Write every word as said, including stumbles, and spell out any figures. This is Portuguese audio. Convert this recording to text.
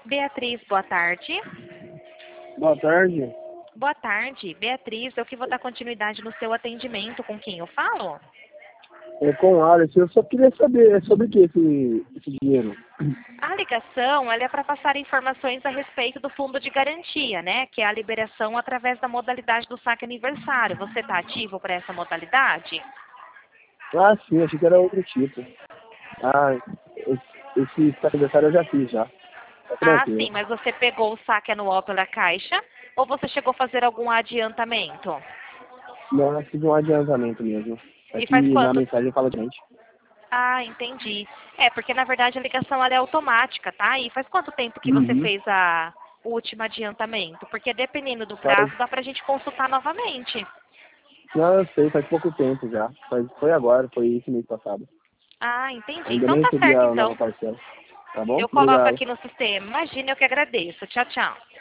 Beatriz, boa tarde. Boa tarde. Boa tarde, Beatriz. Eu que vou dar continuidade no seu atendimento. Com quem eu falo? É com o Alex. Eu só queria saber é sobre o que esse, esse dinheiro. A ligação ela é para passar informações a respeito do fundo de garantia, né? Que é a liberação através da modalidade do saque aniversário. Você está ativo para essa modalidade? Ah, sim, achei que era outro tipo. Ah, esse, esse aniversário eu já fiz já. Tá Ah, tranquilo. sim, mas você pegou o saque anual pela Caixa ou você chegou a fazer algum adiantamento? Não, eu fiz um adiantamento mesmo. E faz Aqui na quanto? mensagem fala de gente. Ah, entendi. É, porque na verdade a ligação ela é automática, tá? E faz quanto tempo que você Uhum. fez a, o último adiantamento? Porque dependendo do Faz... prazo, dá pra gente consultar novamente. Não, eu sei, faz pouco tempo já. Faz... Foi agora, foi esse mês passado. Ah, entendi. Ainda Então nem tá recebi certo, a nova então. parcela. Tá bom? Eu coloco Obrigado. aqui no sistema. Imagina, eu que agradeço. Tchau, tchau.